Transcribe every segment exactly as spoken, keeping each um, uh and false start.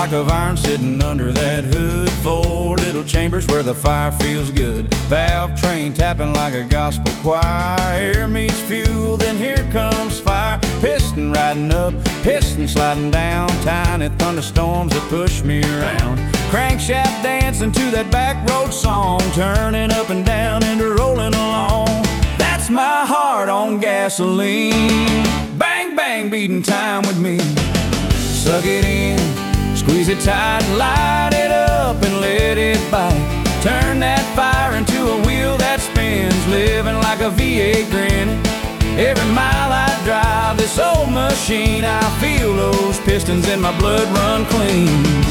block of iron sitting under that hood. Four little chambers where the fire feels good. Valve train tapping like a gospel choir. Air meets fuel, then here comes fire. Piston riding up, piston sliding down. Tiny thunderstorms that push me around. Crankshaft dancing to that back road song. Turning up and down and rolling along. That's my heart on gasoline. Bang, bang, beating time with me. Suck it in, squeeze it tight, light it up and let it bite. Turn that fire into a wheel that spins, living like a V eight grinning. Every mile I drive this old machine, I feel those pistons in my blood run clean.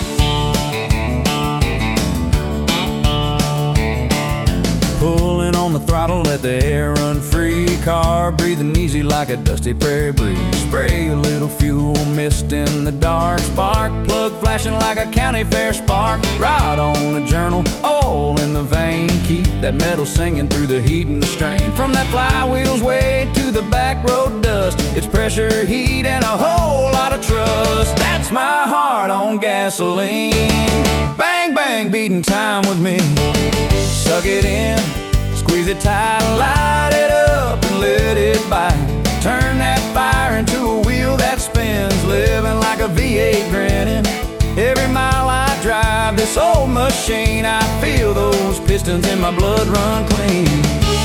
Pulling on the throttle, let the air run free. Car breathing easy like a dusty prairie breeze. Spray a little fuel mist in the dark. Spark plug flashing like a county fair spark. Ride on a journal, oil in the vein. Keep that metal singing through the heat and the strain. From that flywheel's way to the back road dust, it's pressure, heat, and a whole lot of trust. That's my heart on gasoline. Bang, bang, beating time with me. Suck it in, squeeze it tight, light it up and let it bite. Turn that fire into a wheel that spins, living like a V eight grinning. Every mile I drive this old machine, I feel those pistons in my blood run clean.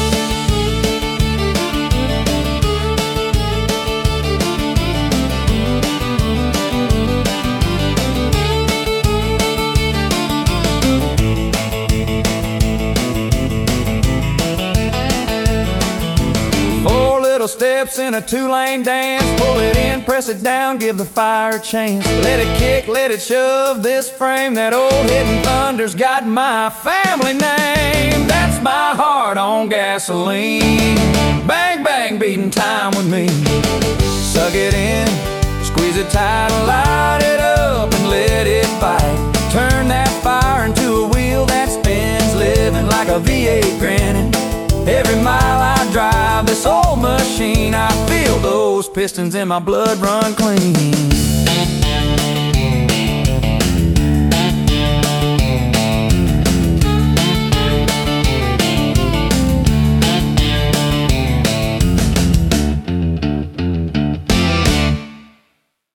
Steps in a two-lane dance. Pull it in, press it down, give the fire a chance. Let it kick, let it shove this frame. That old Hidden Thunder's got my family name. That's my heart on gasoline. Bang, bang, beating time with me. Suck it in, squeeze it tight, light it up and let it bite. Turn that fire into a wheel that spins, living like a V eight grinning. Every mile I drive this old machine, I feel those pistons in my blood run clean.